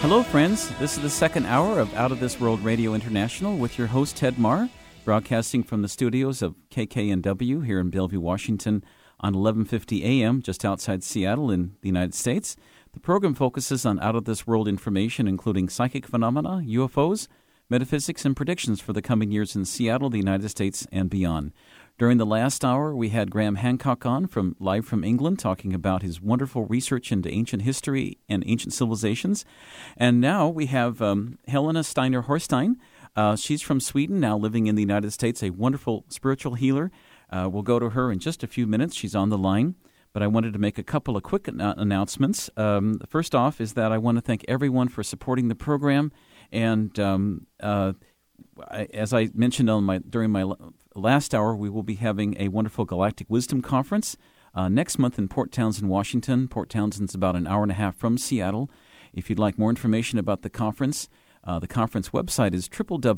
Hello, friends. This is the second hour of Out of This World Radio International with your host, Ted Marr, broadcasting from the studios of KKNW here in Bellevue, Washington on 1150 AM, just outside Seattle in the United States. The program focuses on out-of-this-world information, including psychic phenomena, UFOs, metaphysics, and predictions for the coming years in Seattle, the United States, and beyond. During the last hour, we had Graham Hancock on live from England, talking about his wonderful research into ancient history and ancient civilizations. And now we have Helena Steiner-Horstein. She's from Sweden, now living in the United States, a wonderful spiritual healer. We'll go to her in just a few minutes. She's on the line. But I wanted to make a couple of quick announcements. First off is that I want to thank everyone for supporting the program. And as I mentioned during my last hour, we will be having a wonderful Galactic Wisdom Conference next month in Port Townsend, Washington. Port Townsend's about an hour and a half from Seattle. If you'd like more information about the conference website is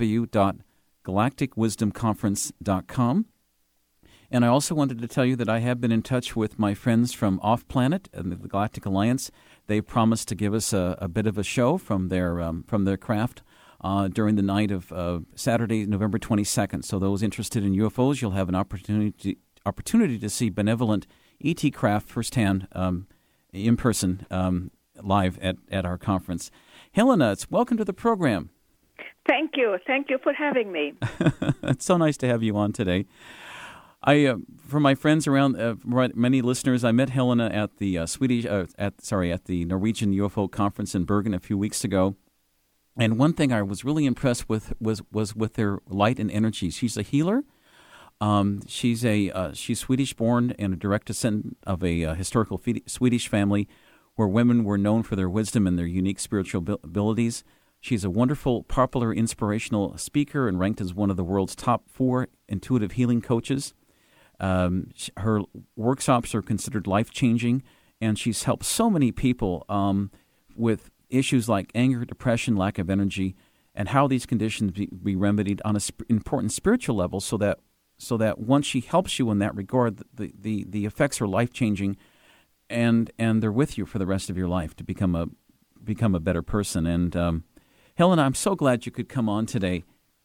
www.galacticwisdomconference.com. And I also wanted to tell you that I have been in touch with my friends from Off Planet and the Galactic Alliance. They promised to give us a bit of a show from their craft during the night of Saturday, November 22nd. So those interested in UFOs, you'll have an opportunity to see benevolent ET craft firsthand, in person, live at our conference. Helena, welcome to the program. Thank you. Thank you for having me. It's so nice to have you on today. For my friends around, many listeners, I met Helena at the at the Norwegian UFO conference in Bergen a few weeks ago, and one thing I was really impressed with was with their light and energy. She's a healer. She's Swedish born and a direct descendant of a historical Swedish family where women were known for their wisdom and their unique spiritual abilities. She's a wonderful, popular, inspirational speaker and ranked as one of the world's top 4 intuitive healing coaches. Her workshops are considered life-changing, and she's helped so many people with issues like anger, depression, lack of energy, and how these conditions be remedied on an important spiritual level so that once she helps you in that regard, the effects are life-changing, and they're with you for the rest of your life to become a better person. And Helena, I'm so glad you could come on today.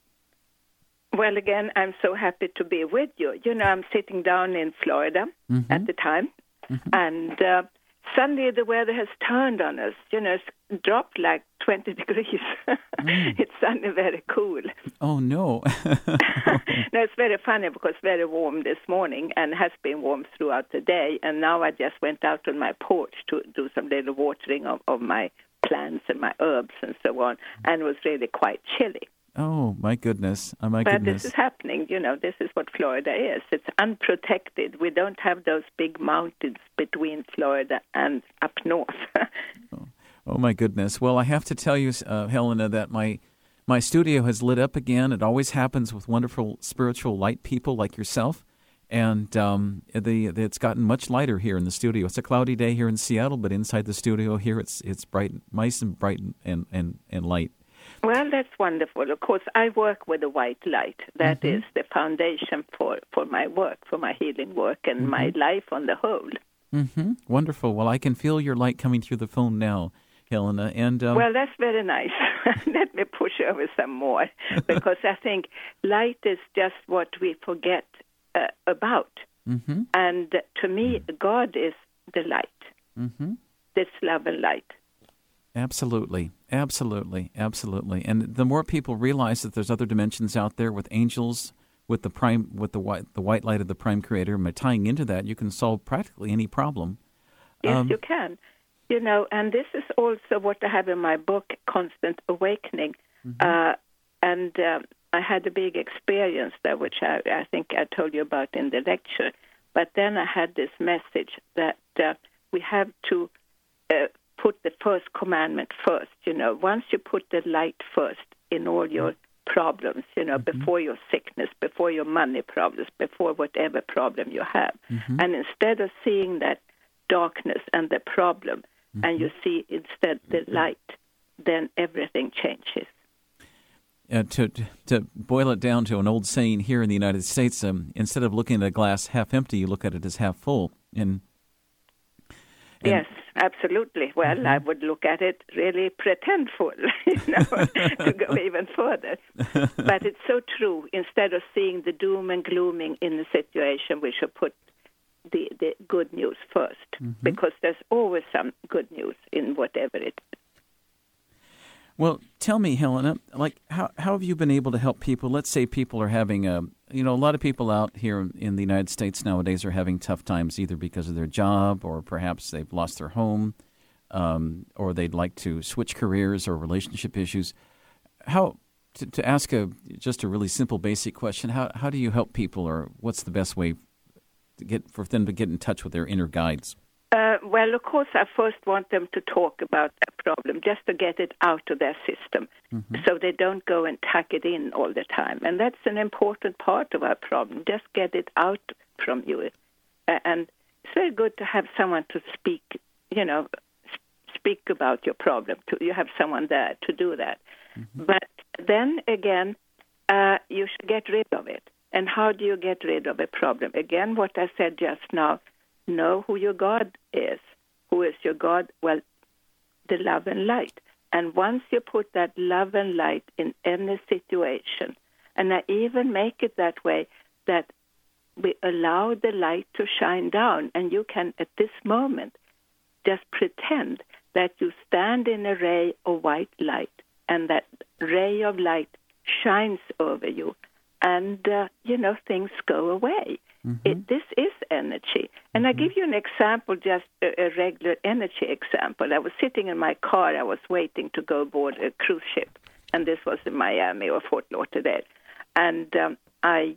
Well, again, I'm so happy to be with you. You know, I'm sitting down in Florida at the time, and suddenly the weather has turned on us. You know, it's dropped like 20 degrees. It's suddenly very cool. Oh, no. No, it's very funny because it's very warm this morning and has been warm throughout the day. And now I just went out on my porch to do some little watering of my plants and my herbs and so on, and it was really quite chilly. Oh, my goodness. But this is happening. You know, this is what Florida is. It's unprotected. We don't have those big mountains between Florida and up north. Oh, my goodness. Well, I have to tell you, Helena, that my studio has lit up again. It always happens with wonderful spiritual light people like yourself. And it's gotten much lighter here in the studio. It's a cloudy day here in Seattle, but inside the studio here, it's bright, nice and bright and light. Well, that's wonderful. Of course, I work with the white light. That is the foundation for my work, for my healing work, and my life on the whole. Wonderful. Well, I can feel your light coming through the phone now, Helena. And well, that's very nice. Let me push over some more, because I think light is just what we forget about. And to me, God is the light. This love and light. Absolutely. And the more people realize that there's other dimensions out there with angels, with the white light of the Prime Creator, and by tying into that, you can solve practically any problem. Yes, you can. You know, and this is also what I have in my book, Constant Awakening. And I had a big experience there, which I think I told you about in the lecture. But then I had this message that we have to put the first commandment first. You know, once you put the light first in all your problems, you know, before your sickness, before your money problems, before whatever problem you have. And instead of seeing that darkness and the problem, and you see instead the light, then everything changes. To boil it down to an old saying here in the United States, instead of looking at a glass half empty, you look at it as half full. And Yes, absolutely. Well, I would look at it really pretendful, to go even further. But it's so true. Instead of seeing the doom and glooming in the situation, we should put the good news first, because there's always some good news in whatever it is. Well, tell me, Helena, like how have you been able to help people? Let's say people are having a lot of people out here in the United States nowadays are having tough times either because of their job or perhaps they've lost their home or they'd like to switch careers or relationship issues. How to ask just a really simple, basic question, how do you help people, or what's the best way for them to get in touch with their inner guides? Well, of course, I first want them to talk about their problem, just to get it out of their system, so they don't go and tuck it in all the time. And that's an important part of our problem. Just get it out from you. And it's very good to have someone to speak about your problem. You have someone there to do that. But then again, you should get rid of it. And how do you get rid of a problem? Again, what I said just now, know who your God is. Who is your God? Well, the love and light. And once you put that love and light in any situation, and I even make it that way, that we allow the light to shine down, and you can, at this moment, just pretend that you stand in a ray of white light, and that ray of light shines over you, and, things go away. This is energy. And I give you an example, just a regular energy example. I was sitting in my car. I was waiting to go aboard a cruise ship, and this was in Miami or Fort Lauderdale. And I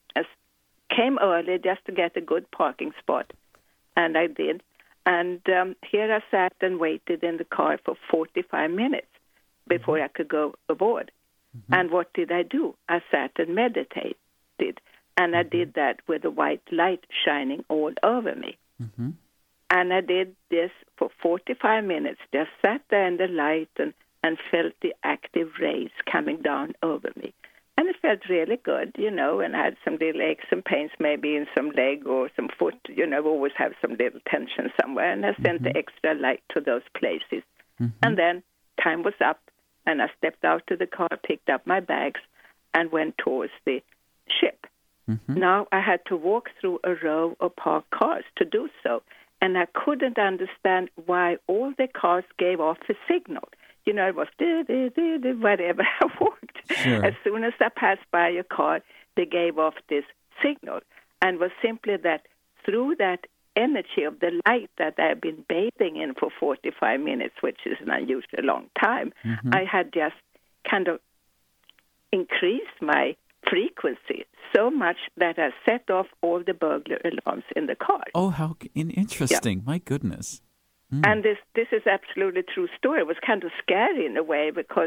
came early just to get a good parking spot, and I did. And here I sat and waited in the car for 45 minutes before I could go aboard. And what did I do? I sat and meditated. And I did that with the white light shining all over me. And I did this for 45 minutes, just sat there in the light and felt the active rays coming down over me. And it felt really good, and I had some little aches and pains maybe in some leg or some foot. Always have some little tension somewhere. And I sent the extra light to those places. And then time was up, and I stepped out to the car, picked up my bags, and went towards the ship. Now I had to walk through a row of parked cars to do so, and I couldn't understand why all the cars gave off a signal. It was whatever I walked. Sure. As soon as I passed by a car, they gave off this signal, and was simply that through that energy of the light that I've been bathing in for 45 minutes, which is an unusually long time, I had just kind of increased my frequency so much that I set off all the burglar alarms in the car. Oh, how interesting. Yeah. My goodness. And this is absolutely true story. It was kind of scary in a way because,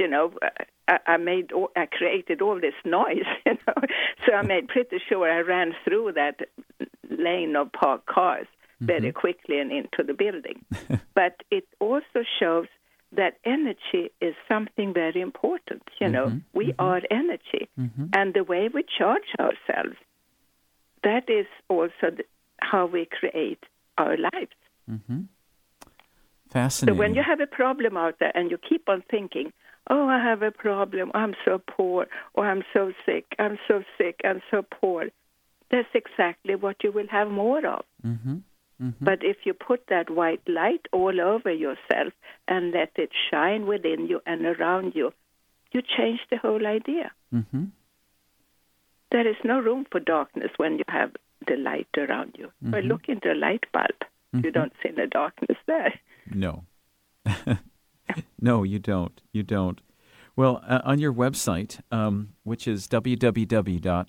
I created all this noise, So I made pretty sure I ran through that lane of parked cars very quickly and into the building. But it also shows that energy is something very important. We are energy. And the way we charge ourselves, that is also how we create our lives. Fascinating. So when you have a problem out there and you keep on thinking, oh, I have a problem, I'm so poor, or I'm so sick, I'm so poor, that's exactly what you will have more of. But if you put that white light all over yourself and let it shine within you and around you, you change the whole idea. There is no room for darkness when you have the light around you. Well, look into a light bulb. You don't see the darkness there. No. No, you don't. You don't. Well, on your website, which is www.activale,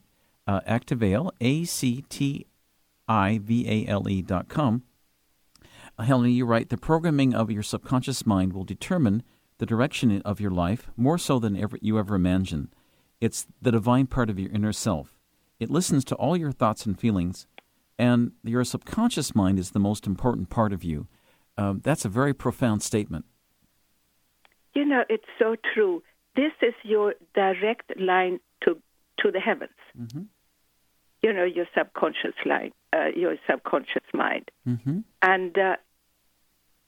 activale.com, Helena, you write, the programming of your subconscious mind will determine the direction of your life more so than you ever imagined. It's the divine part of your inner self. It listens to all your thoughts and feelings, and your subconscious mind is the most important part of you. That's a very profound statement. It's so true. This is your direct line to the heavens. Your subconscious line, your subconscious mind. And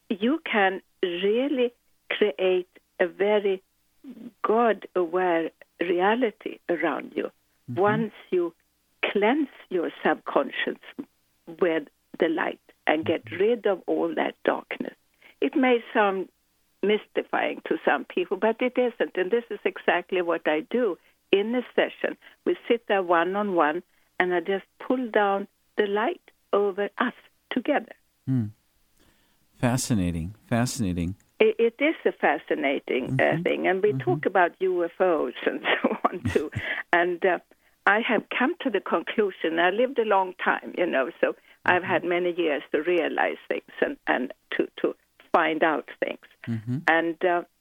you can really create a very God-aware reality around you once you cleanse your subconscious with the light and get rid of all that darkness. It may sound mystifying to some people, but it isn't. And this is exactly what I do in a session. We sit there one-on-one, and I just pull down the light over us together. Fascinating. It is a fascinating thing. And we talk about UFOs and so on, too. And I have come to the conclusion, I lived a long time, so I've had many years to realize things and to find out things. And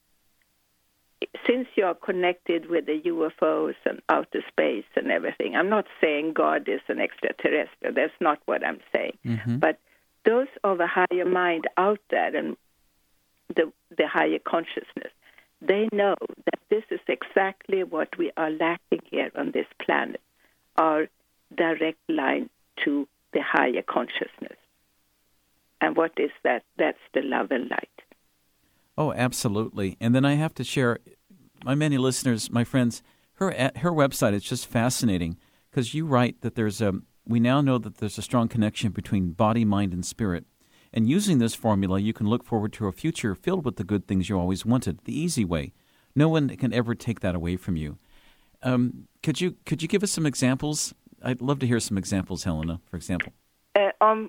since you are connected with the UFOs and outer space and everything, I'm not saying God is an extraterrestrial. That's not what I'm saying. But those of a higher mind out there and the higher consciousness, they know that this is exactly what we are lacking here on this planet, our direct line to the higher consciousness. And what is that? That's the love and light. Oh, absolutely. And then I have to share, my many listeners, my friends, her website is just fascinating because you write that we now know that there's a strong connection between body, mind, and spirit. And using this formula, you can look forward to a future filled with the good things you always wanted, the easy way. No one can ever take that away from you. Could you give us some examples? I'd love to hear some examples, Helena, for example. How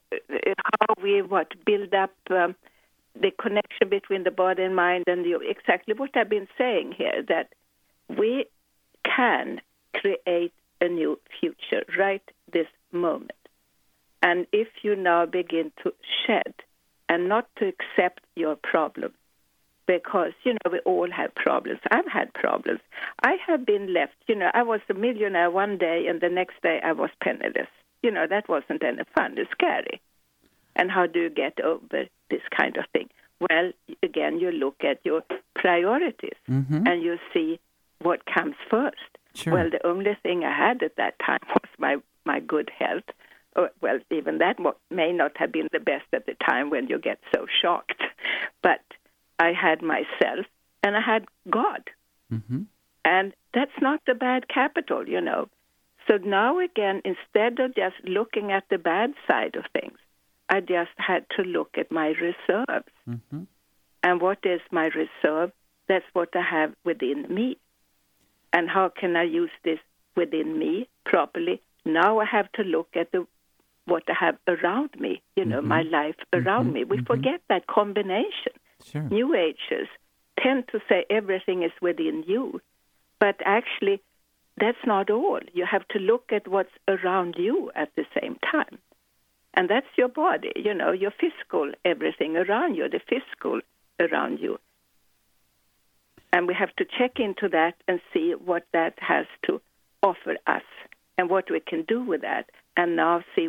we build up the connection between the body and mind, and exactly what I've been saying here, that we can create a new future right this moment. And if you now begin to shed and not to accept your problem, because, we all have problems. I've had problems. I have been left, I was a millionaire one day and the next day I was penniless. That wasn't any fun. It's scary. And how do you get over this kind of thing? Well, again, you look at your priorities and you see what comes first. Sure. Well, the only thing I had at that time was my good health. Well, even that may not have been the best at the time when you get so shocked. But I had myself and I had God. And that's not a bad capital, So now again, instead of just looking at the bad side of things, I just had to look at my reserves. And what is my reserve? That's what I have within me. And how can I use this within me properly? Now I have to look at what I have around me, my life around me. We forget that combination. Sure. New Agers tend to say everything is within you, but actually that's not all. You have to look at what's around you at the same time. And that's your body, your physical, everything around you, the physical around you. And we have to check into that and see what that has to offer us and what we can do with that. And now see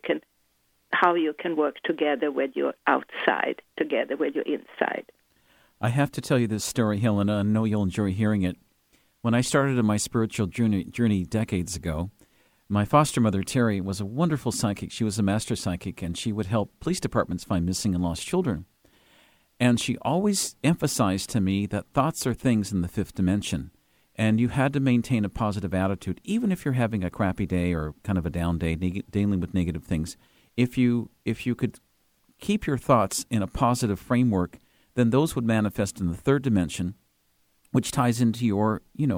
how you can work together with your outside, together with your inside. I have to tell you this story, Helena. I know you'll enjoy hearing it. When I started on my spiritual journey decades ago, my foster mother, Terry, was a wonderful psychic. She was a master psychic, and she would help police departments find missing and lost children. And she always emphasized to me that thoughts are things in the fifth dimension, and you had to maintain a positive attitude, even if you're having a crappy day or kind of a down day, dealing with negative things. If you could keep your thoughts in a positive framework, then those would manifest in the third dimension, which ties into your,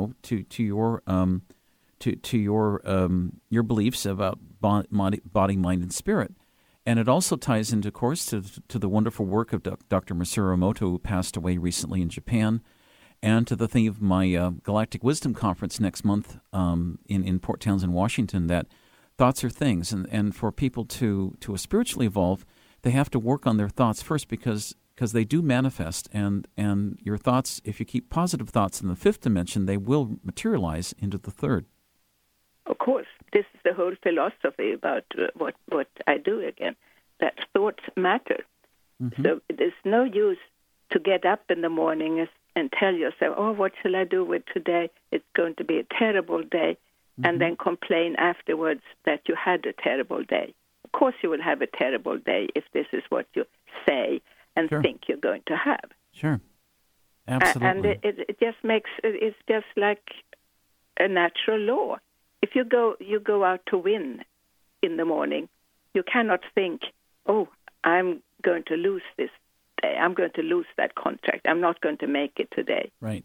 your beliefs about body, mind, and spirit. And it also ties into, of course, to the wonderful work of Dr. Masaru Emoto, who passed away recently in Japan, and to the theme of my Galactic Wisdom Conference next month in Port Townsend, Washington, that thoughts are things. And for people to spiritually evolve, they have to work on their thoughts first because they do manifest. And your thoughts, if you keep positive thoughts in the fifth dimension, they will materialize into the third. Of course, this is the whole philosophy about what I do again, that thoughts matter. So there's no use to get up in the morning and tell yourself, what shall I do with today? It's going to be a terrible day, and then complain afterwards that you had a terrible day. Of course you will have a terrible day if this is what you say and Sure. think you're going to have. Sure. Absolutely. And it just makes it's just like a natural law. If you go out to win in the morning, you cannot think, "Oh, I'm going to lose this day. I'm going to lose that contract. I'm not going to make it today." Right.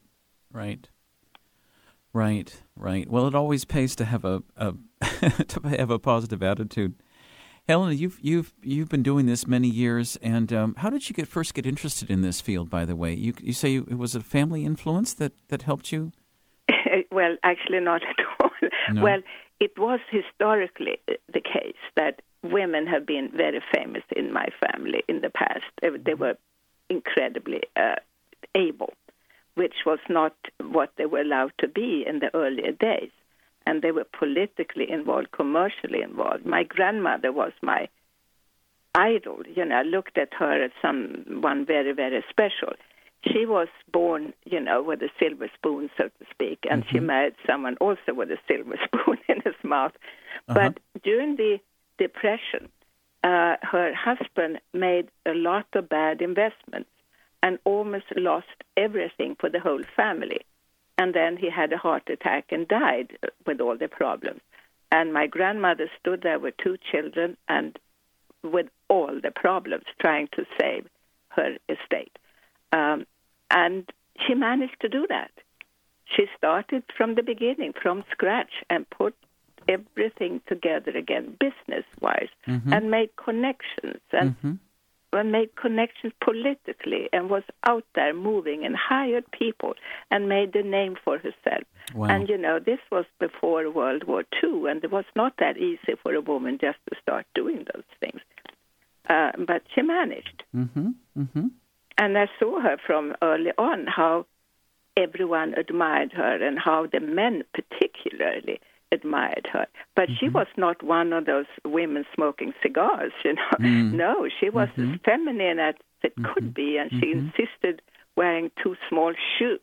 Well, it always pays to have a to have a positive attitude. Helena, you've been doing this many years, and how did you first get interested in this field? By the way, you say it was a family influence that helped you. Well, actually, not at all. No. Well, it was historically the case that women have been very famous in my family in the past. They were incredibly able, which was not what they were allowed to be in the earlier days. And they were politically involved, commercially involved. My grandmother was my idol. I looked at her as someone very, very special. She was born, with a silver spoon, so to speak, and she married someone also with a silver spoon in his mouth. But during the Depression, her husband made a lot of bad investments and almost lost everything for the whole family. And then he had a heart attack and died with all the problems. And my grandmother stood there with 2 children and with all the problems trying to save her estate. And she managed to do that. She started from the beginning, from scratch, and put everything together again, business-wise, and made connections, and made connections politically, and was out there moving and hired people and made a name for herself. Wow. And, this was before World War II, and it was not that easy for a woman just to start doing those things. But she managed. And I saw her from early on, how everyone admired her and how the men particularly admired her. But she was not one of those women smoking cigars, No, she was as feminine as it could be, and she insisted wearing 2 small shoes,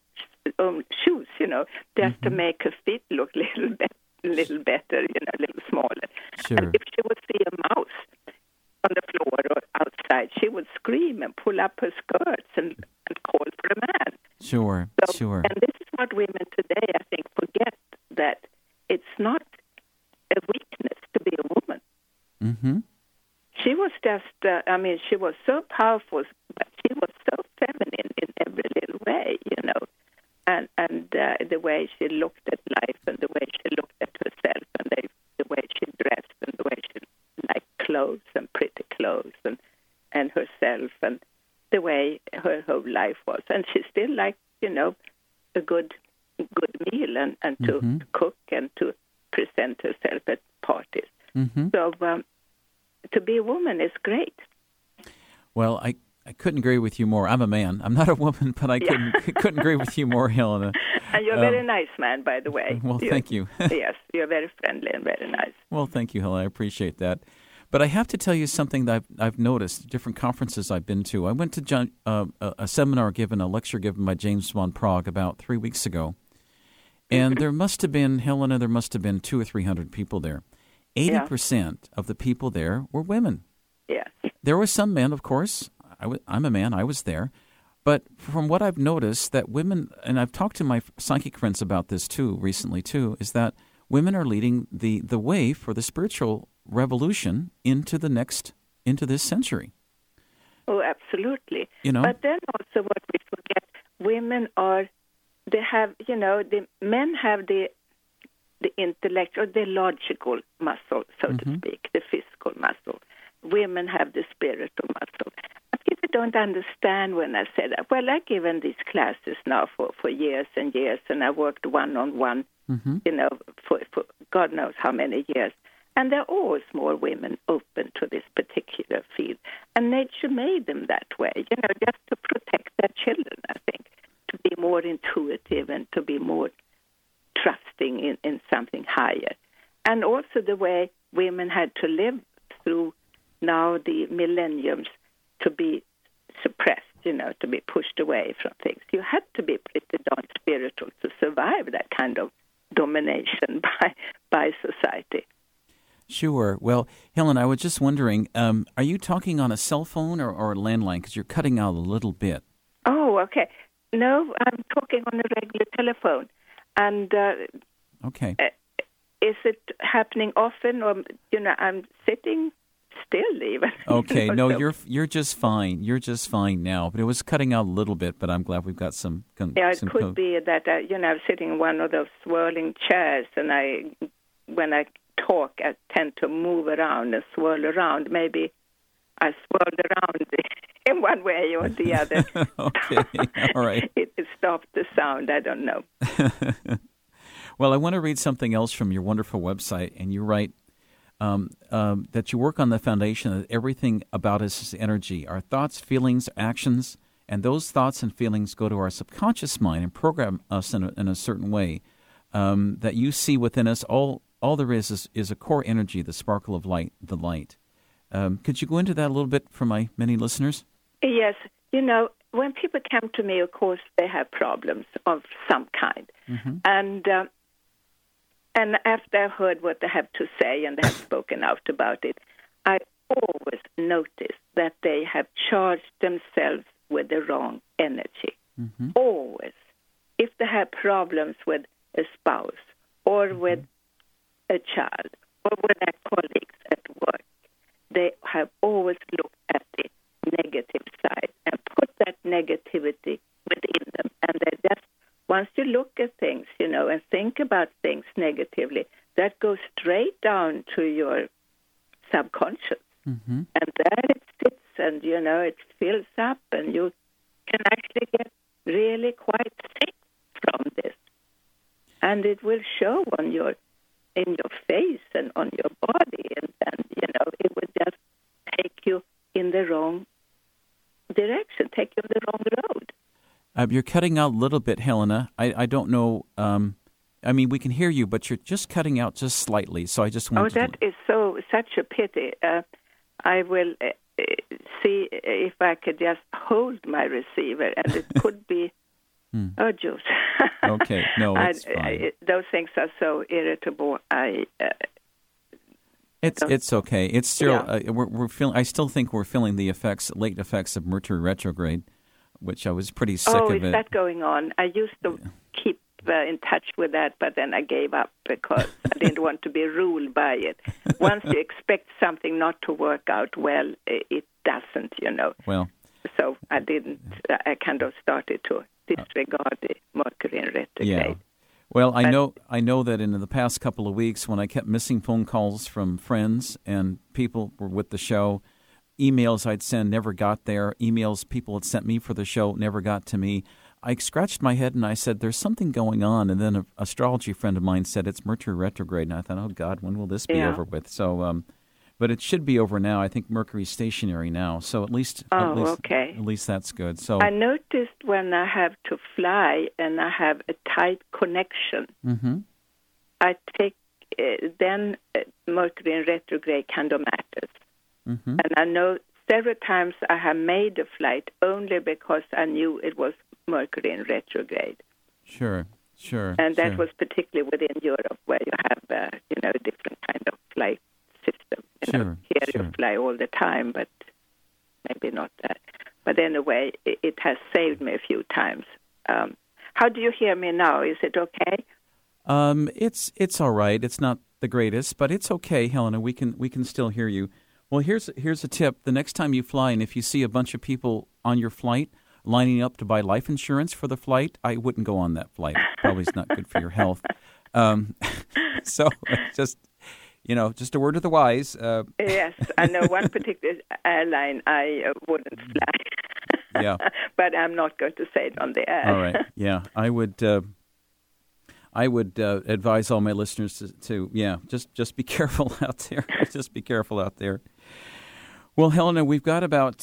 just to make her feet look a little better, a little smaller. Sure. And if she would see a mouse on the floor or outside, she would scream and pull up her skirts and call for a man. Sure. And this is what women today, I think, forget, that it's not a weakness to be a woman. She was just, she was so powerful, but she was so feminine in every little way, and the way she looked at life and the way she looked at herself and the way she dressed and the way she liked clothes and pretty clothes and herself and the way her whole life was. And she still liked, a good meal and to cook and to present herself at parties. So to be a woman is great. Well, I couldn't agree with you more. I'm a man. I'm not a woman, but I couldn't agree with you more, Helena. And you're a very nice man, by the way. Well, thank you. Yes, you're very friendly and very nice. Well, thank you, Helena. I appreciate that. But I have to tell you something that I've noticed, different conferences I've been to. I went to a seminar a lecture given by James von Prague about 3 weeks ago. And there must have been, Helena, 200 or 300 people there. 80% of the people there were women. Yes. There were some men, of course. I'm a man. I was there. But from what I've noticed, that women, andVe talked to my psychic friends about this too recently too, is that women are leading the way for the spiritual revolution into this century. Oh, absolutely. But then also what we forget, women the men have the intellect or the logical muscle, so to speak, the physical muscle. Women have the spiritual muscle. But people don't understand when I say that. Well, I've given these classes now for years and years, and I worked one-on-one, for God knows how many years. And there are always more women open to this particular field. And nature made them that way, just to protect their children, I think, to be more intuitive and to be more trusting in something higher. And also the way women had to live through now the millenniums to be suppressed, to be pushed away from things. You had to be pretty darn spiritual to survive that kind of domination by society. Sure. Well, Helen, I was just wondering, are you talking on a cell phone or a landline? Because you're cutting out a little bit. Oh, okay. No, I'm talking on a regular telephone. And okay. Is it happening often, or I'm sitting still even? Okay. No, so. you're just fine. You're just fine now. But it was cutting out a little bit. But I'm glad we've got some. It could be that I'm sitting in one of those swirling chairs, and when I talk, I tend to move around and swirl around. Maybe I swirled around in one way or the other. Okay, all right. It stopped the sound. I don't know. Well, I want to read something else from your wonderful website, and you write that you work on the foundation that everything about us is energy. Our thoughts, feelings, actions, and those thoughts and feelings go to our subconscious mind and program us in a certain way that you see within us. All there is a core energy, the sparkle of light, the light. Could you go into that a little bit for my many listeners? Yes. When people come to me, of course, they have problems of some kind. Mm-hmm. And after I've heard what they have to say and they have spoken out about it, I always notice that they have charged themselves with the wrong energy. Mm-hmm. Always. If they have problems with a spouse or mm-hmm. with a child or with their colleagues at work, they have always looked at the negative side and put that negativity within them. And they just, once you look at things, and think about things negatively, that goes straight down to your subconscious. Mm-hmm. And there it sits and, it fills up, and you can actually get really quite sick from this. And it will show in your face and on your body, and it will just take you in the wrong direction, take you on the wrong road. You're cutting out a little bit, Helena. I don't know. We can hear you, but you're just cutting out just slightly. So I just want that is such a pity. I will see if I could just hold my receiver, and it could be Juice. Okay, no, it's fine. Those things are so irritable. It's okay. It's still we're feeling. I still think we're feeling the late effects of Mercury retrograde, which I was pretty sick of it. Oh, is that going on? I used to keep in touch with that, but then I gave up because I didn't want to be ruled by it. Once you expect something not to work out well, it doesn't, Well, so I didn't. I kind of started to disregard the Mercury in retrograde. Yeah. Well, I know that in the past couple of weeks, when I kept missing phone calls from friends and people were with the show, emails I'd send never got there. Emails people had sent me for the show never got to me. I scratched my head and I said, there's something going on. And then an astrology friend of mine said, it's Mercury retrograde. And I thought, oh, God, when will this be over with? So, but it should be over now. I think Mercury's stationary now. So at least that's good. So I noticed when I have to fly and I have a tight connection, mm-hmm. I take then Mercury in retrograde kind of matters. Mm-hmm. And I know several times I have made a flight only because I knew it was Mercury in retrograde. Sure. And that was particularly within Europe, where you have a different kind of flight system. Here you fly all the time, but maybe not that. But anyway, it has saved me a few times. How do you hear me now? Is it okay? It's all right. It's not the greatest, but it's okay, Helena. We can still hear you. Well, here's a tip. The next time you fly, and if you see a bunch of people on your flight lining up to buy life insurance for the flight, I wouldn't go on that flight. Probably is not good for your health. So just a word of the wise. Yes, I know one particular airline I wouldn't fly. Yeah. But I'm not going to say it on the air. All right. Yeah, I would advise all my listeners to just be careful out there. Just be careful out there. Well, Helena, we've got about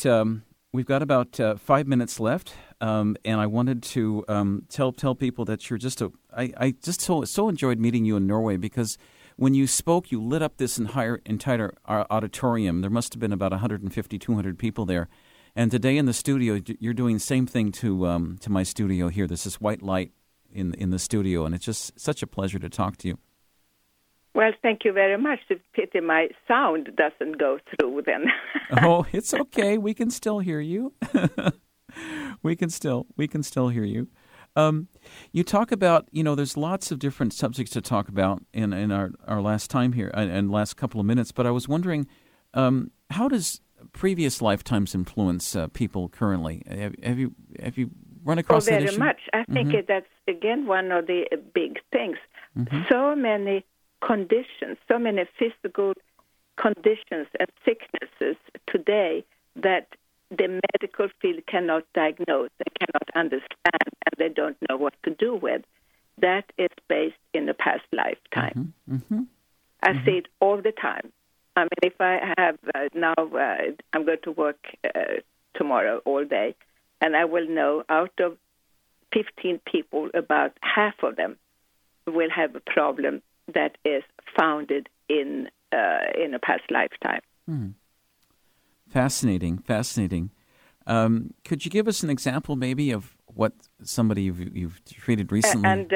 5 minutes left, and I wanted to tell people that you're I just so enjoyed meeting you in Norway, because when you spoke, you lit up this entire auditorium. There must have been about 150, 200 people there. And today in the studio, you're doing the same thing to my studio here. There's this white light in the studio, and it's just such a pleasure to talk to you. Well, thank you very much. It's pity my sound doesn't go through then. Oh, it's okay. We can still hear you. we can still hear you. You talk about, there's lots of different subjects to talk about in our last time here and last couple of minutes. But I was wondering, how does previous lifetimes influence people currently? Have you run across that issue? Very much. I think that's again one of the big things. Mm-hmm. So many conditions, so many physical conditions and sicknesses today that the medical field cannot diagnose, they cannot understand, and they don't know what to do with. That is based in the past lifetime. Mm-hmm. I see it all the time. I mean, if I have I'm going to work tomorrow all day, and I will know out of 15 people, about half of them will have a problem that is founded in a past lifetime. Fascinating. Could you give us an example, maybe, of what somebody you've treated recently?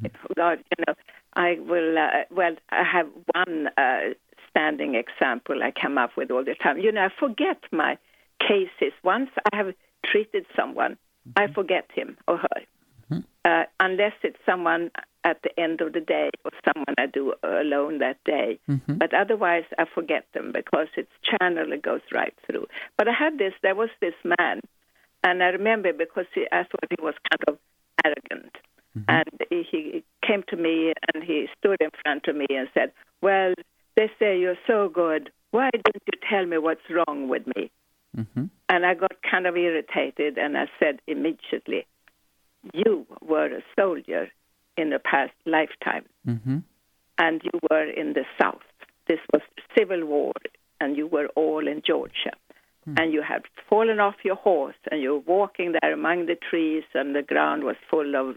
I will. I have one standing example I come up with all the time. I forget my cases. Once I have treated someone, I forget him or her, unless it's someone at the end of the day or someone I do alone that day. Mm-hmm. But otherwise, I forget them because its channel, it goes right through. But there was this man, and I remember because I thought he was kind of arrogant. Mm-hmm. And he came to me and he stood in front of me and said, "Well, they say you're so good. Why didn't you tell me what's wrong with me?" Mm-hmm. And I got kind of irritated, and I said immediately, "You were a soldier in a past lifetime, and you were in the South. This was the Civil War, and you were all in Georgia. And you had fallen off your horse, and you were walking there among the trees, and the ground was full of,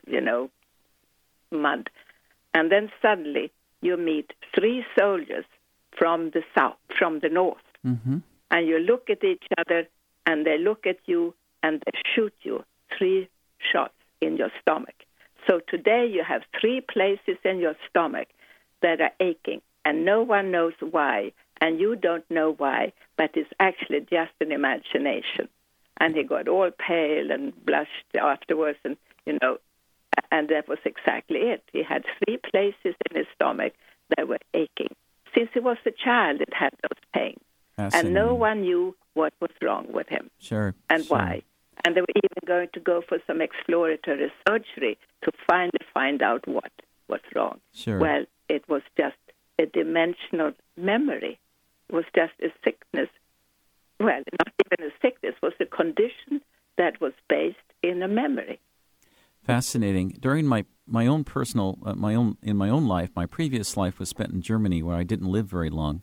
mud. And then suddenly you meet 3 soldiers from the South, from the North, and you look at each other, and they look at you, and they shoot you 3 shots in your stomach. So today you have 3 places in your stomach that are aching, and no one knows why, and you don't know why, but it's actually just an imagination." And he got all pale and blushed afterwards, and and that was exactly it. He had 3 places in his stomach that were aching. Since he was a child, it had those pains, and no one knew what was wrong with him. Sure. And why. And they were even going to go for some exploratory surgery to finally find out what was wrong. Sure. Well, it was just a dimensional memory. It was just a sickness. Well, not even a sickness. It was a condition that was based in a memory. Fascinating. During my own personal, in my own life, my previous life was spent in Germany, where I didn't live very long.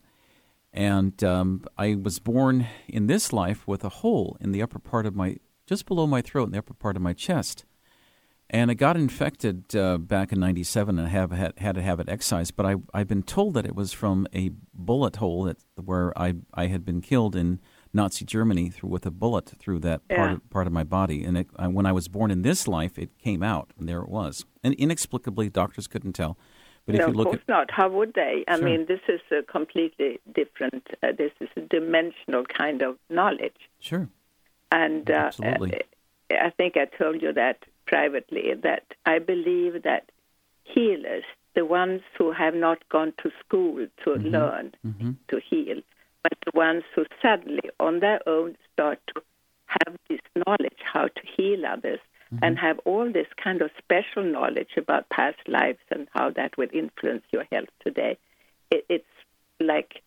And I was born in this life with a hole in the upper part of just below my throat, in the upper part of my chest. And it got infected back in 1997 and had to have it excised. But I've been told that it was from a bullet hole where I had been killed in Nazi Germany with a bullet through that part of my body. And when I was born in this life, it came out, and there it was. And inexplicably, doctors couldn't tell. But if you look of course not. How would they? I mean, this is a completely different, this is a dimensional kind of knowledge. Sure. And absolutely. I think I told you that privately, that I believe that healers, the ones who have not gone to school to learn to heal, but the ones who suddenly on their own start to have this knowledge how to heal others and have all this kind of special knowledge about past lives and how that will influence your health today. It's like,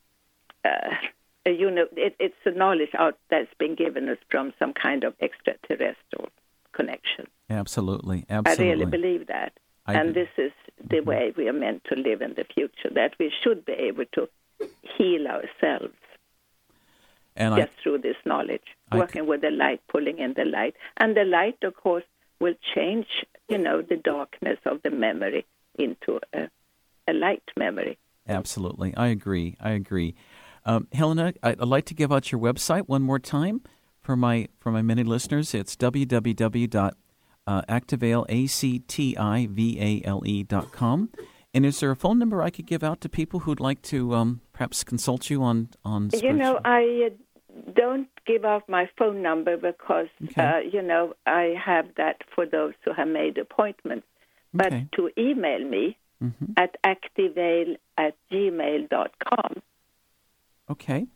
it's a knowledge out that's been given us from some kind of extraterrestrial connection. Absolutely. I really believe that. And this is the way we are meant to live in the future, that we should be able to heal ourselves just through this knowledge, working with the light, pulling in the light. And the light, of course, will change, the darkness of the memory into a light memory. Absolutely. I agree. Helena, I'd like to give out your website one more time for my many listeners. It's www.activale.com. And is there a phone number I could give out to people who'd like to perhaps consult you on spiritual? I don't give out my phone number because, I have that for those who have made appointments. But to email me at activale@gmail.com. Okay.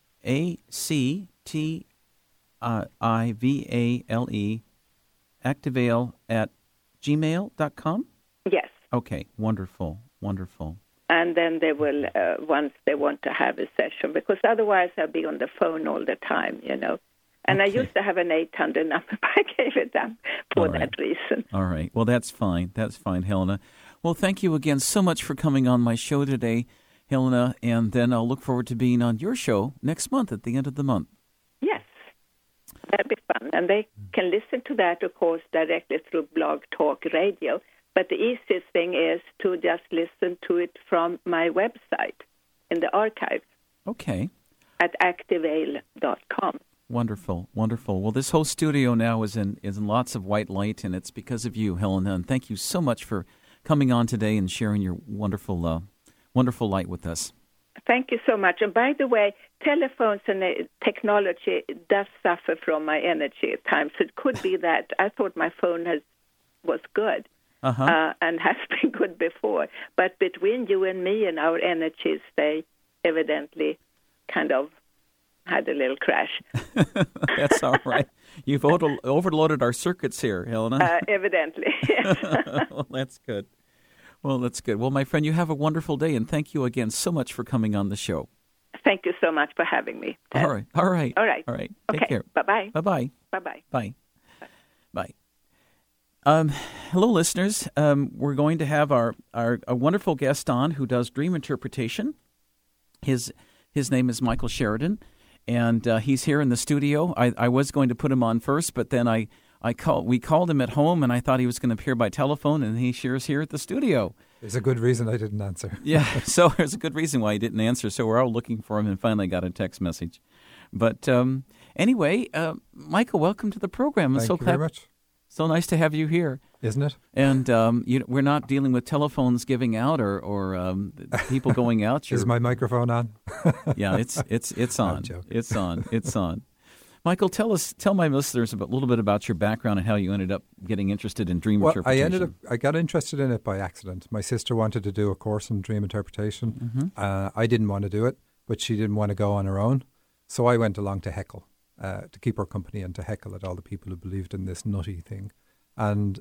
ACTIVALE, activale@gmail.com? Yes. Okay, wonderful. And then they will, once they want to have a session, because otherwise I'll be on the phone all the time, And I used to have an 800 number, but I gave it up for that reason. All right. Well, that's fine. That's fine, Helena. Well, thank you again so much for coming on my show today, Helena, and then I'll look forward to being on your show next month at the end of the month. Yes. That'd be fun. And they can listen to that, of course, directly through Blog Talk Radio. But the easiest thing is to just listen to it from my website in the archive. Okay. At activale.com. Wonderful. Well, this whole studio now is in lots of white light, and it's because of you, Helena. And thank you so much for coming on today and sharing your wonderful light with us. Thank you so much. And by the way, telephones and technology does suffer from my energy at times. It could be that I thought my phone was good. And has been good before. But between you and me and our energies, they evidently kind of had a little crash. That's all right. You've overloaded our circuits here, Helena. Evidently, yes. Well, that's good. Well, my friend, you have a wonderful day, and thank you again so much for coming on the show. Thank you so much for having me, Ted. All right. Take care. Bye-bye. Bye-bye. Bye-bye. Bye. Bye. Hello, listeners. We're going to have a wonderful guest on who does dream interpretation. His name is Michael Sheridan, and he's here in the studio. I was going to put him on first, but then we called him at home, and I thought he was going to appear by telephone, and he sure is here at the studio. There's a good reason I didn't answer. Yeah, so there's a good reason why he didn't answer. So we're all looking for him, and finally got a text message. But anyway, Michael, welcome to the program. Thank you very much. So nice to have you here, isn't it? And we're not dealing with telephones giving out or people going out. Is my microphone on? Yeah, it's on. It's on. Michael, tell my listeners a little bit about your background and how you ended up getting interested in dream interpretation. I got interested in it by accident. My sister wanted to do a course in dream interpretation. I didn't want to do it, but she didn't want to go on her own, so I went along to heckle. To keep her company and to heckle at all the people who believed in this nutty thing. And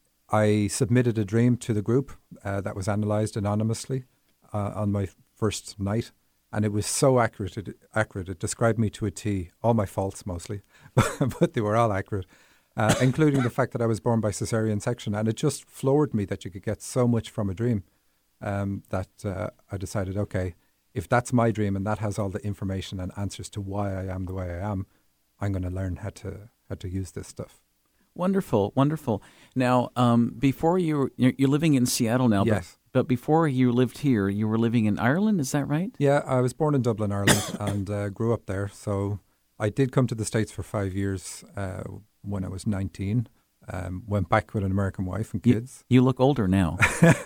I submitted a dream to the group that was analysed anonymously on my first night. And it was so accurate. It described me to a T, all my faults mostly, but they were all accurate, including the fact that I was born by cesarean section. And it just floored me that you could get so much from a dream that I decided, okay, if that's my dream and that has all the information and answers to why I am the way I am, I'm going to learn how to use this stuff. Wonderful. Now, before you're living in Seattle now, yes. But before you lived here, you were living in Ireland, is that right? Yeah, I was born in Dublin, Ireland, and grew up there. So I did come to the States for 5 years when I was 19. Went back with an American wife and kids. You look older now.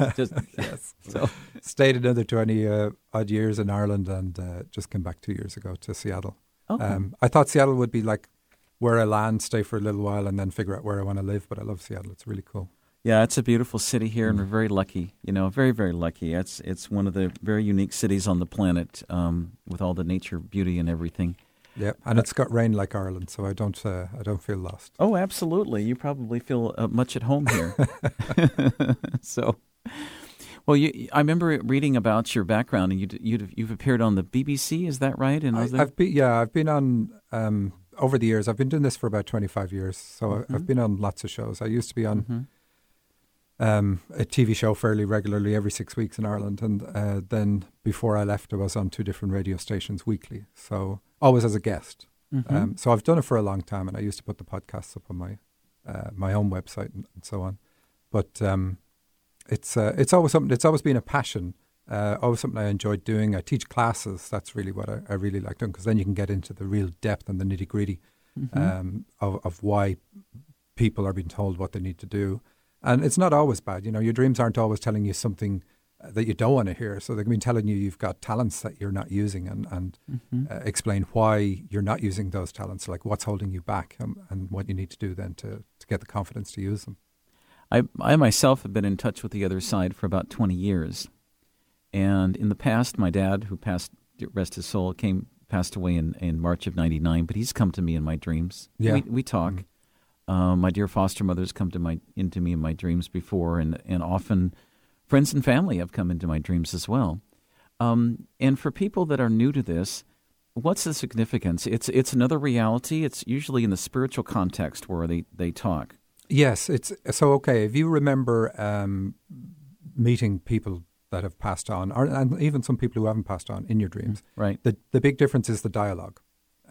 Yes. So stayed another 20 odd years in Ireland and just came back 2 years ago to Seattle. Okay. I thought Seattle would be like where I land, stay for a little while, and then figure out where I want to live. But I love Seattle; it's really cool. Yeah, it's a beautiful city here, and we're very lucky. Very, very lucky. It's one of the very unique cities on the planet with all the nature, beauty, and everything. Yeah, and it's got rain like Ireland, so I don't feel lost. Oh, absolutely! You probably feel much at home here. So. Well, I remember reading about your background, and you've appeared on the BBC. Is that right? And I've been on over the years. I've been doing this for about 25 years, so I've been on lots of shows. I used to be on a TV show fairly regularly every 6 weeks in Ireland, and then before I left, I was on 2 different radio stations weekly, so always as a guest. So I've done it for a long time, and I used to put the podcasts up on my own website and so on, but. It's always something. It's always been a passion. Always something I enjoyed doing. I teach classes. That's really what I really like doing, because then you can get into the real depth and the nitty gritty of why people are being told what they need to do. And it's not always bad. Your dreams aren't always telling you something that you don't want to hear. So they can be telling you you've got talents that you're not using, and explain why you're not using those talents, like what's holding you back, and what you need to do then to get the confidence to use them. I myself have been in touch with the other side for about 20 years. And in the past, my dad, who passed, rest his soul, passed away in March of 99, but he's come to me in my dreams. Yeah. We talk. My dear foster mother's come into me in my dreams before, and often friends and family have come into my dreams as well. And for people that are new to this, what's the significance? It's another reality. It's usually in the spiritual context where they talk. Yes, it's so okay. If you remember meeting people that have passed on, and even some people who haven't passed on in your dreams, right? The big difference is the dialogue.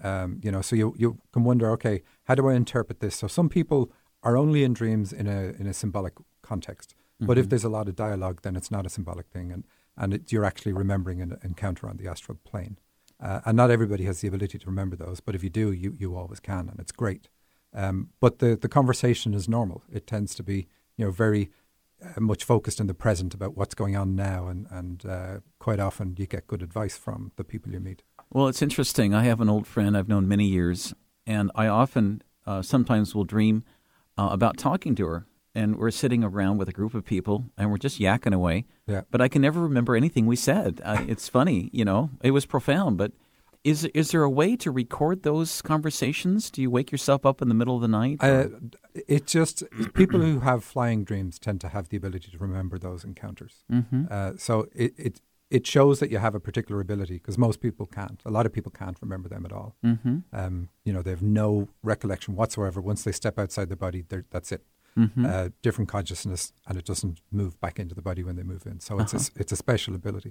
So you can wonder, okay, how do I interpret this? So some people are only in dreams in a symbolic context, but if there's a lot of dialogue, then it's not a symbolic thing, and you're actually remembering an encounter on the astral plane. And not everybody has the ability to remember those, but if you do, you always can, and it's great. But the conversation is normal. It tends to be, very much focused in the present about what's going on now, and quite often you get good advice from the people you meet. Well, it's interesting. I have an old friend I've known many years, and I often sometimes will dream about talking to her, and we're sitting around with a group of people, and we're just yakking away. Yeah. But I can never remember anything we said. It's funny, it was profound, but Is there a way to record those conversations? Do you wake yourself up in the middle of the night? It just people who have flying dreams tend to have the ability to remember those encounters. So it shows that you have a particular ability, because most people can't. A lot of people can't remember them at all. They have no recollection whatsoever. Once they step outside the body, that's it. Different consciousness, and it doesn't move back into the body when they move in. So it's a special ability.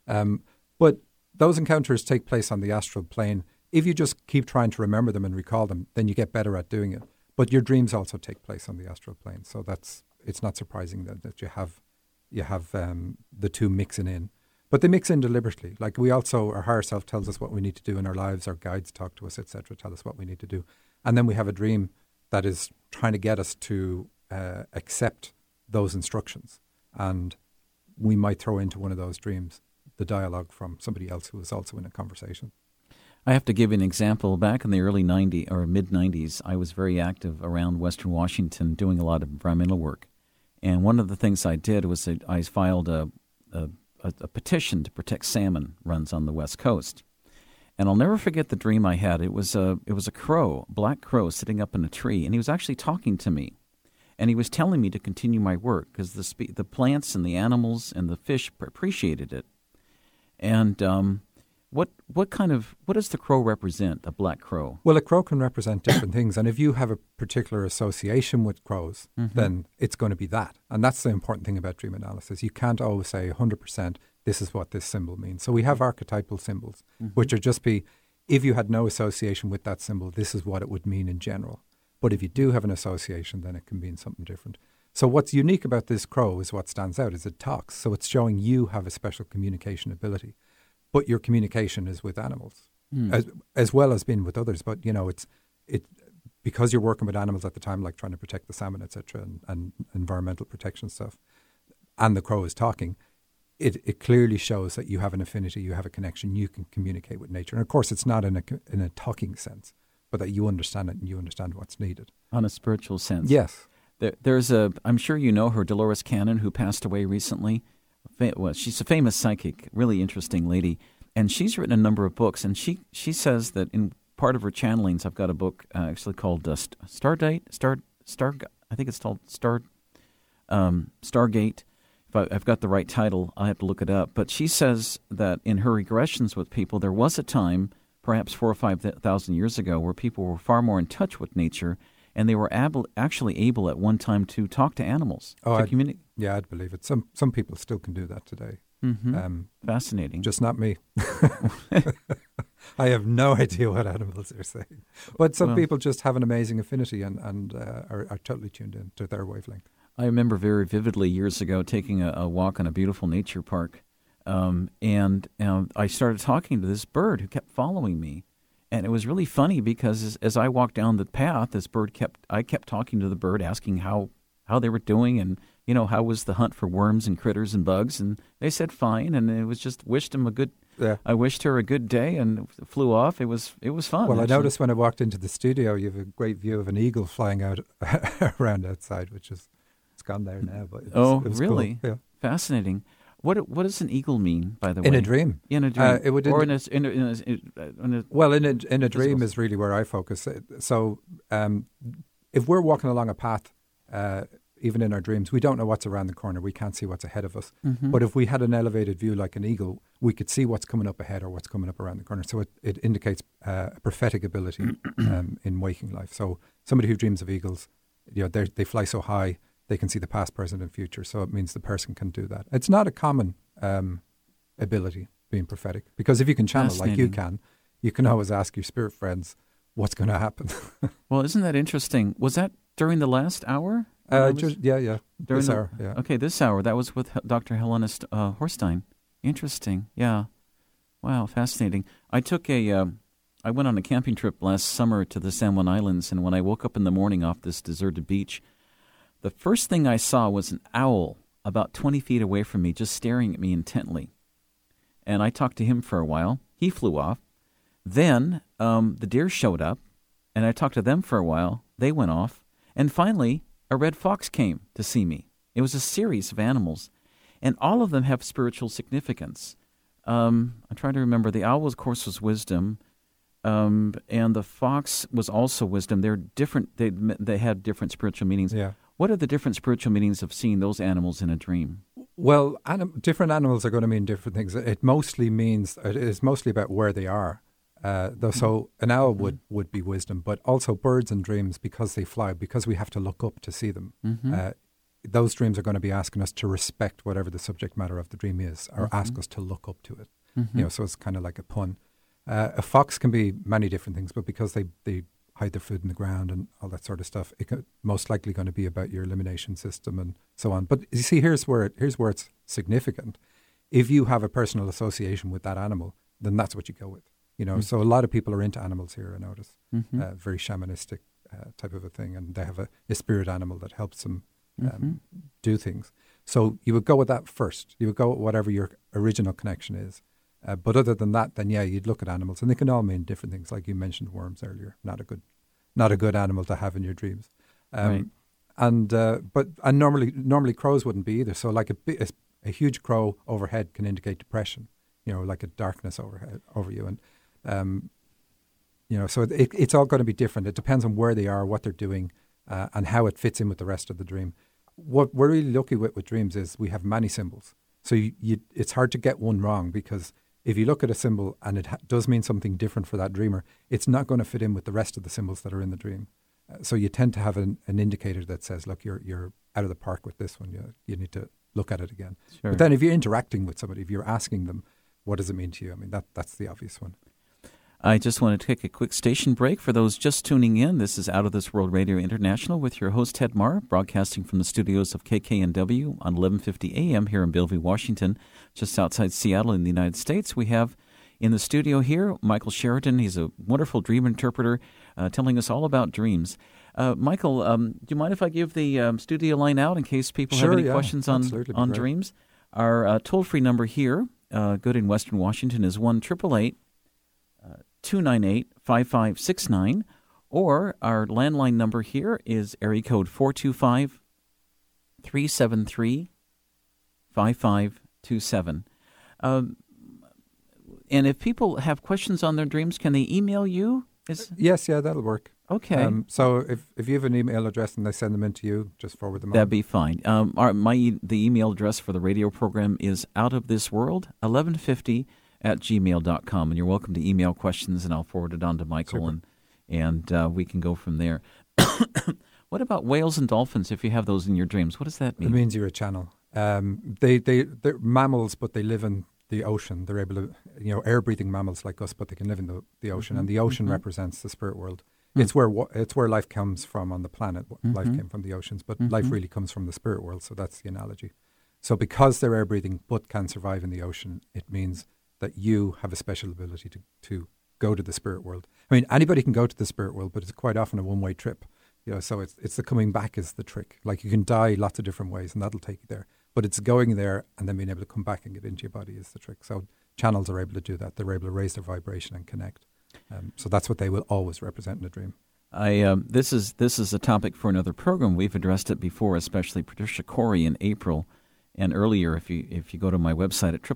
But those encounters take place on the astral plane. If you just keep trying to remember them and recall them, then you get better at doing it. But your dreams also take place on the astral plane, so it's not surprising that you have the two mixing in. But they mix in deliberately. Like our higher self tells us what we need to do in our lives. Our guides talk to us, etc., tell us what we need to do, and then we have a dream that is trying to get us to accept those instructions, and we might throw into one of those dreams the dialogue from somebody else who is also in a conversation. I have to give you an example. Back in the early 90s or mid-90s, I was very active around Western Washington doing a lot of environmental work. And one of the things I did was that I filed a petition to protect salmon runs on the West Coast. And I'll never forget the dream I had. It was a crow, a black crow, sitting up in a tree, and he was actually talking to me. And he was telling me to continue my work because the plants and the animals and the fish appreciated it. And what does the crow represent, a black crow? Well, a crow can represent different things. And if you have a particular association with crows, then it's going to be that. And that's the important thing about dream analysis. You can't always say 100%, this is what this symbol means. So we have archetypal symbols, which are just if you had no association with that symbol, this is what it would mean in general. But if you do have an association, then it can mean something different. So what's unique about this crow is what stands out is it talks. So it's showing you have a special communication ability. But your communication is with animals, as well as being with others. But, it's because you're working with animals at the time, like trying to protect the salmon, etc., and environmental protection stuff, and the crow is talking, it clearly shows that you have an affinity, you have a connection, you can communicate with nature. And, of course, it's not in a talking sense, but that you understand it and you understand what's needed. On a spiritual sense. Yes. I'm sure you know her, Dolores Cannon, who passed away recently. Well, she's a famous psychic, really interesting lady, and she's written a number of books. And she says that in part of her channelings, I've got a book actually called Stargate. I think it's called Stargate. If I've got the right title, I have to look it up. But she says that in her regressions with people, there was a time, perhaps 4,000 or 5,000 years ago, where people were far more in touch with nature. And they were actually able at one time to talk to animals, to communicate. Yeah, I'd believe it. Some people still can do that today. Fascinating. Just not me. I have no idea what animals are saying. But some people just have an amazing affinity and are totally tuned in to their wavelength. I remember very vividly years ago taking a walk in a beautiful nature park. And I started talking to this bird who kept following me. And it was really funny because as I walked down the path, I kept talking to the bird, asking how they were doing and how was the hunt for worms and critters and bugs? And they said fine, and it was just wished them a good. Yeah. I wished her a good day and flew off. It was fun. Well, actually. I noticed when I walked into the studio, you have a great view of an eagle flying out around outside, it's gone there now. But it was really? Cool. Yeah. Fascinating. What does an eagle mean, by the way? In a dream. In a dream. It would or in a dream is really where I focus. So if we're walking along a path, even in our dreams, we don't know what's around the corner. We can't see what's ahead of us. Mm-hmm. But if we had an elevated view like an eagle, we could see what's coming up ahead or what's coming up around the corner. So it indicates a prophetic ability in waking life. So somebody who dreams of eagles, they fly so high, they can see the past, present, and future. So it means the person can do that. It's not a common ability, being prophetic, because if you can channel like you can always ask your spirit friends what's going to happen. Well, isn't that interesting? Was that during the last hour? Yeah. This hour, yeah. Okay, this hour. That was with Dr. Helena Horstein. Interesting. Yeah. Wow, fascinating. I went on a camping trip last summer to the San Juan Islands, and when I woke up in the morning off this deserted beach, the first thing I saw was an owl about 20 feet away from me, just staring at me intently. And I talked to him for a while. He flew off. Then the deer showed up, and I talked to them for a while. They went off. And finally, a red fox came to see me. It was a series of animals, and all of them have spiritual significance. I'm trying to remember. The owl, of course, was wisdom, and the fox was also wisdom. They're different. They had different spiritual meanings. Yeah. What are the different spiritual meanings of seeing those animals in a dream? Well, different animals are going to mean different things. It is mostly about where they are. So an owl would be wisdom, but also birds and dreams, because they fly, because we have to look up to see them. Mm-hmm. Those dreams are going to be asking us to respect whatever the subject matter of the dream is, or ask us to look up to it. Mm-hmm. So it's kind of like a pun. A fox can be many different things, but because they hide their food in the ground and all that sort of stuff, it's most likely going to be about your elimination system and so on. But you see, here's where it's significant. If you have a personal association with that animal, then that's what you go with. So a lot of people are into animals here, I notice. Mm-hmm. Very shamanistic type of a thing, and they have a spirit animal that helps them do things. So you would go with that first. You would go with whatever your original connection is. But other than that, then you'd look at animals, and they can all mean different things. Like you mentioned worms earlier, not a good animal to have in your dreams. Right. And normally crows wouldn't be either. So like a huge crow overhead can indicate depression. Like a darkness over you, and so it's all going to be different. It depends on where they are, what they're doing, and how it fits in with the rest of the dream. What we're really lucky with dreams is we have many symbols. So it's hard to get one wrong, because if you look at a symbol and it does mean something different for that dreamer, it's not going to fit in with the rest of the symbols that are in the dream. So you tend to have an indicator that says, look, you're out of the park with this one. You need to look at it again. Sure. But then if you're interacting with somebody, if you're asking them, what does it mean to you? I mean, that's the obvious one. I just want to take a quick station break. For those just tuning in, this is Out of This World Radio International with your host, Ted Marr, broadcasting from the studios of KKNW on 1150 AM here in Bellevue, Washington, just outside Seattle in the United States. We have in the studio here Michael Sheridan. He's a wonderful dream interpreter telling us all about dreams. Michael, do you mind if I give the studio line out in case people have any questions on dreams? Our toll-free number here, good in Western Washington, is 1-888-298-5569, or our landline number here is area code 425-373-5527. And if people have questions on their dreams, can they email you? Yes, that'll work. Okay. So if you have an email address and they send them in to you, just forward them on. That'd be fine. The email address for the radio program is outofthisworld1150@gmail.com, and you're welcome to email questions, and I'll forward it on to Michael, and we can go from there. What about whales and dolphins, if you have those in your dreams? What does that mean? It means you're a channel. They're mammals, but they live in the ocean. They're able to, air-breathing mammals like us, but they can live in the ocean, and the ocean represents the spirit world. It's where life comes from on the planet. Life came from the oceans, but life really comes from the spirit world, so that's the analogy. So because they're air-breathing but can survive in the ocean, it means that you have a special ability to go to the spirit world. I mean, anybody can go to the spirit world, but it's quite often a one-way trip. So it's the coming back is the trick. Like you can die lots of different ways, and that'll take you there. But it's going there and then being able to come back and get into your body is the trick. So channels are able to do that. They're able to raise their vibration and connect. So that's what they will always represent in a dream. This is a topic for another program. We've addressed it before, especially Patricia Corey in April and earlier. If you go to my website at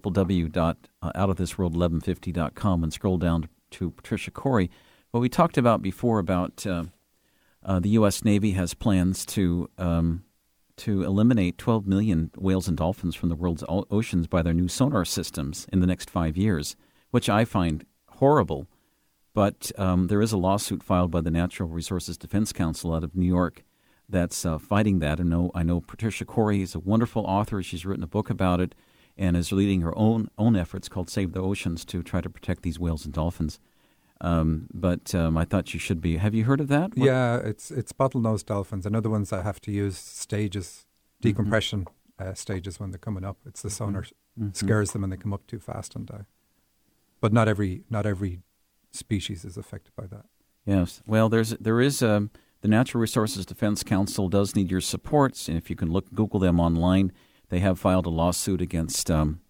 www.outofthisworld1150.com and scroll down to Patricia Corey, what we talked about before about the U.S. Navy has plans to eliminate 12 million whales and dolphins from the world's oceans by their new sonar systems in the next 5 years, which I find horrible. But there is a lawsuit filed by the Natural Resources Defense Council out of New York that's fighting that. And I know Patricia Corey is a wonderful author. She's written a book about it and is leading her own efforts called Save the Oceans to try to protect these whales and dolphins. But I thought you should be. Have you heard of that? Yeah, it's bottlenose dolphins. Another ones that have to use stages, decompression stages when they're coming up. It's the sonar scares them and they come up too fast and die. But not every species is affected by that. Yes. Well, there is the Natural Resources Defense Council does need your support, and if you can Google them online, they have filed a lawsuit against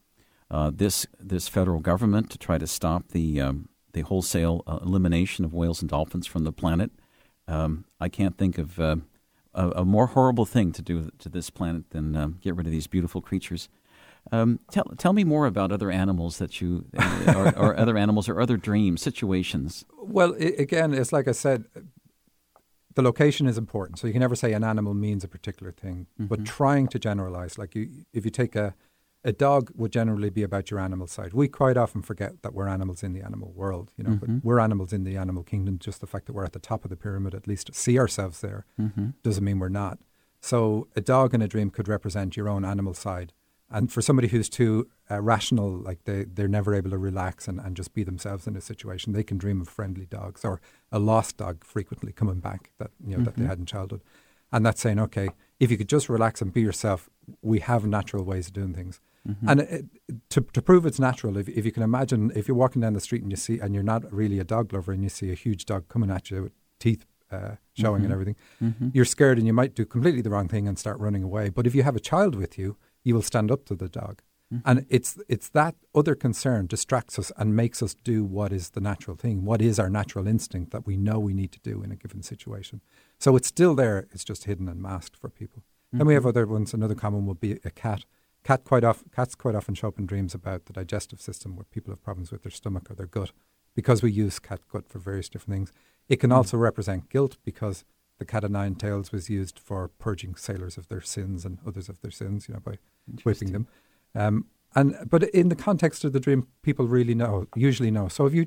this federal government to try to stop the wholesale elimination of whales and dolphins from the planet. I can't think of a more horrible thing to do to this planet than get rid of these beautiful creatures. Tell me more about other animals that you, or other animals or other dream situations. Well, again, it's like I said, the location is important. So you can never say an animal means a particular thing, but trying to generalize, like if you take a dog would generally be about your animal side. We quite often forget that we're animals in the animal world, but we're animals in the animal kingdom. Just the fact that we're at the top of the pyramid, at least see ourselves there, doesn't mean we're not. So a dog in a dream could represent your own animal side. And for somebody who's too rational, like they're never able to relax and just be themselves in a situation, they can dream of friendly dogs or a lost dog frequently coming back that that they had in childhood. And that's saying, okay, if you could just relax and be yourself, we have natural ways of doing things. And to prove it's natural, if you can imagine, if you're walking down the street and you're not really a dog lover and you see a huge dog coming at you with teeth showing and everything, you're scared and you might do completely the wrong thing and start running away. But if you have a child with you, you will stand up to the dog. And it's that other concern distracts us and makes us do what is the natural thing, what is our natural instinct that we know we need to do in a given situation. So it's still there, it's just hidden and masked for people. Then we have other ones. Another common would be a cat. Cats quite often show up in dreams about the digestive system, where people have problems with their stomach or their gut, because we use cat gut for various different things. It can also represent guilt, because the cat o' nine tails was used for purging sailors of their sins and others of their sins, by whipping them. But in the context of the dream, people usually know. So if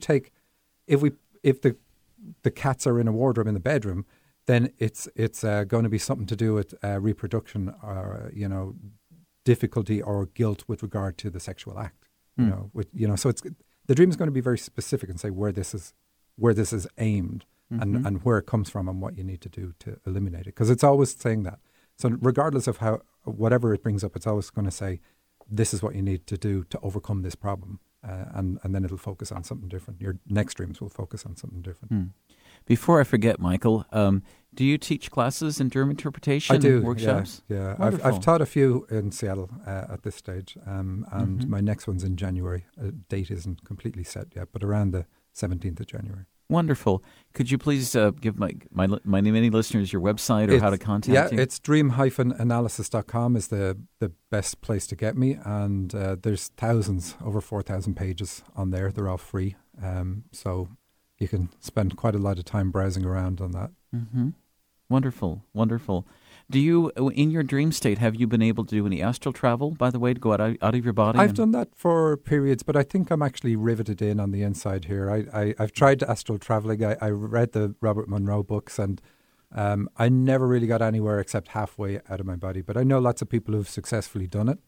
the cats are in a wardrobe in the bedroom, then it's going to be something to do with reproduction, or difficulty or guilt with regard to the sexual act. So the dream is going to be very specific and say where this is aimed. And where it comes from and what you need to do to eliminate it. Because it's always saying that. So regardless of whatever it brings up, it's always going to say, this is what you need to do to overcome this problem. And then it'll focus on something different. Your next dreams will focus on something different. Before I forget, Michael, do you teach classes in dream interpretation? I do, workshops? Yeah. I've taught a few in Seattle at this stage. And my next one's in January. Date isn't completely set yet, but around the 17th of January. Wonderful. Could you please give my many listeners your website or how to contact you? Yeah, it's dream-analysis.com is the best place to get me. And there's over 4,000 pages on there. They're all free. So you can spend quite a lot of time browsing around on that. Wonderful, wonderful. Do you, in your dream state, have you been able to do any astral travel, by the way, to go out of your body? I've done that for periods, but I think I'm actually riveted in on the inside here. I've tried astral traveling. I read the Robert Monroe books, and I never really got anywhere except halfway out of my body. But I know lots of people who've successfully done it.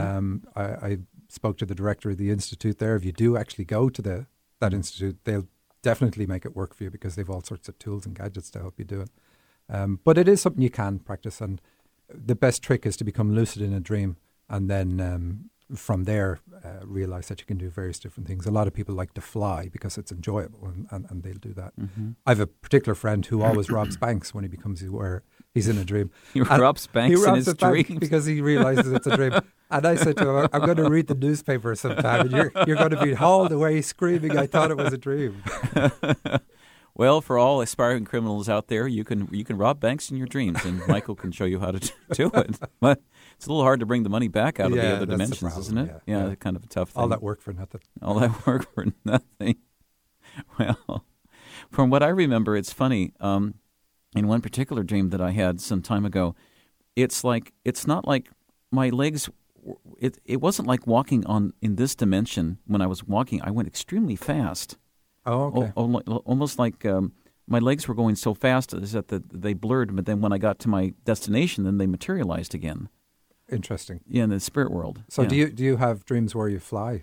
I spoke to the director of the institute there. If you do actually go to that institute, they'll definitely make it work for you, because they've all sorts of tools and gadgets to help you do it. But it is something you can practice, and the best trick is to become lucid in a dream and then from there, realize that you can do various different things. A lot of people like to fly because it's enjoyable, and they'll do that. Mm-hmm. I have a particular friend who always robs banks when he becomes aware he's in a dream. He robs banks in his dreams because he realizes it's a dream. And I said to him, I'm going to read the newspaper sometime, and you're going to be hauled away screaming, I thought it was a dream. Well, for all aspiring criminals out there, you can rob banks in your dreams, and Michael can show you how to do it. But it's a little hard to bring the money back out of the other dimensions, isn't it? Yeah, kind of a tough thing. All that work for nothing. All that work for nothing. Well, from what I remember, it's funny. In one particular dream that I had some time ago, it's not like my legs. It wasn't like walking in this dimension. When I was walking, I went extremely fast. Oh, okay. Almost like my legs were going so fast that they blurred, but then when I got to my destination, then they materialized again. Interesting. Yeah, in the spirit world. So do you have dreams where you fly?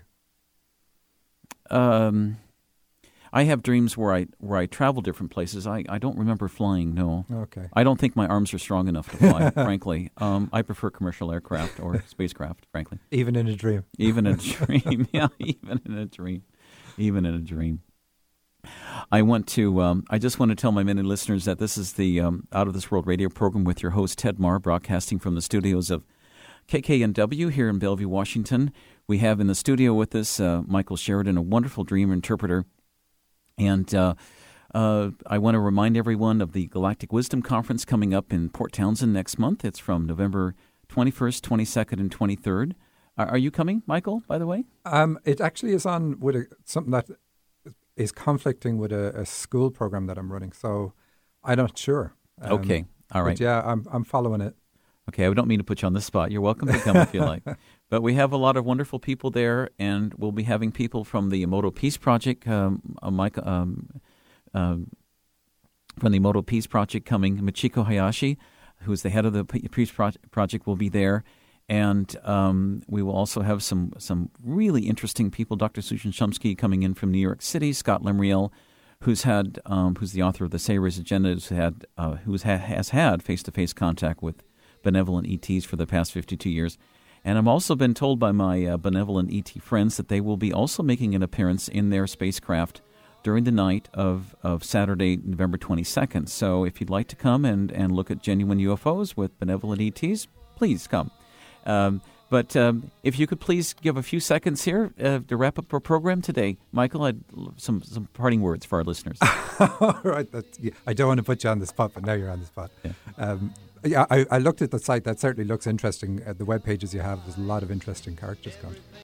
I have dreams where I travel different places. I don't remember flying, no. Okay. I don't think my arms are strong enough to fly, frankly. I prefer commercial aircraft or spacecraft, frankly. Even in a dream. Even in a dream, yeah, even in a dream. Even in a dream. I just want to tell my many listeners that this is the Out of This World radio program with your host, Ted Marr, broadcasting from the studios of KKNW here in Bellevue, Washington. We have in the studio with us Michael Sheridan, a wonderful dream interpreter. And I want to remind everyone of the Galactic Wisdom Conference coming up in Port Townsend next month. It's from November 21st, 22nd, and 23rd. Are you coming, Michael, by the way? It actually is on with something that is conflicting with a school program that I'm running, so I'm not sure. Okay, all right. But yeah, I'm following it. Okay, I don't mean to put you on the spot. You're welcome to come if you like. But we have a lot of wonderful people there, and we'll be having people from the Emoto Peace Project, from the Emoto Peace Project coming. Michiko Hayashi, who's the head of the Peace Project, will be there. And we will also have some really interesting people. Dr. Susan Shumsky coming in from New York City. Scott Lemriel, who's the author of the Savior's Agenda, has had face-to-face contact with benevolent ETs for the past 52 years. And I've also been told by my benevolent ET friends that they will be also making an appearance in their spacecraft during the night of Saturday, November 22nd. So if you'd like to come and look at genuine UFOs with benevolent ETs, please come. But if you could please give a few seconds here to wrap up our program today. Michael, I'd some parting words for our listeners. All right. I don't want to put you on the spot, but now you're on the spot. Yeah. I looked at the site. That certainly looks interesting. The web pages you have, there's a lot of interesting characters gone.